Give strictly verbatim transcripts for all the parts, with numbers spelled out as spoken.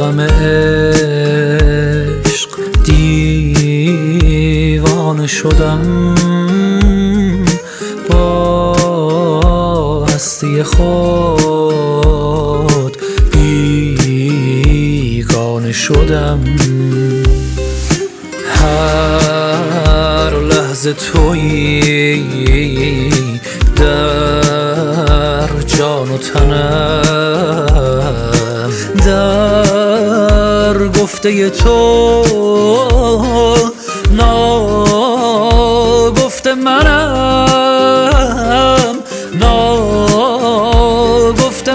غم عشق دیوانه شدم، با هستی خود بیگانه شدم. هر لحظه تویی در جان و تنم، در گفته تو ناگفته منم، ناگفته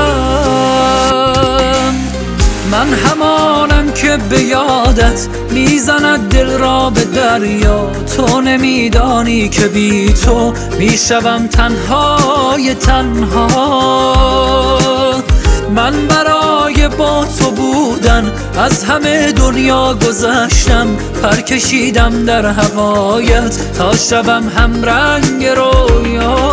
منم. من همانم که به یادت میزند دل را به دریا، تو نمیدانی که بی تو میشوم تنهای تنها. من برای با تو بودن از همه دنیا گذشتم، پر کشیدم در هوایت تا شوم هم رنگ رویا.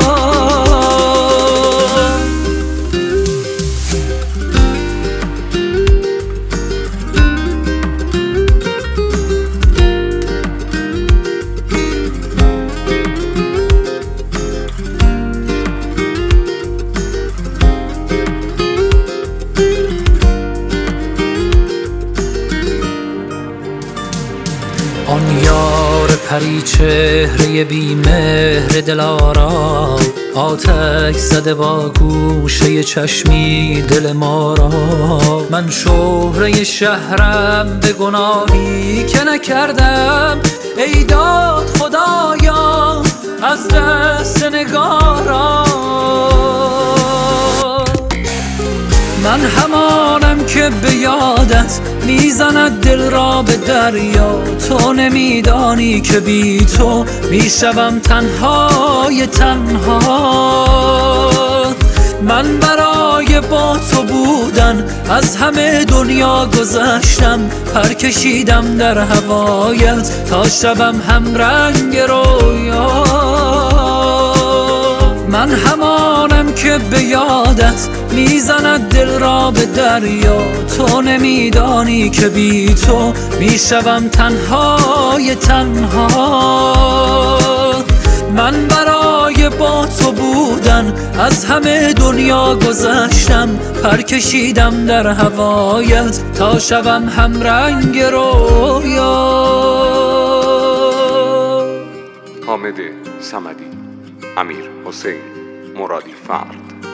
آن یار پری چهره بی مهر دلارا، آتش زده با گوشه چشمی دل ما را. من شهره شهرم به گناهی که نکردم، ای داد خدایا از دست نگارا. من همانم که به یادت میزند دل را به دریا، تو نمیدانی که بی تو میشوم تنهای تنها. من برای با تو بودن از همه دنیا گذشتم، پر کشیدم در هوایت تا شوم هم رنگ رویا. من همانم که به یادت میزند دل را به دریا، تو نمیدانی که بی تو میشوم تنهای تنها. من برای با تو بودن از همه دنیا گذشتم، پر کشیدم در هوایت تا شوم هم رنگ رویا. حامد صمدی، امیر حسین مرادی فرد.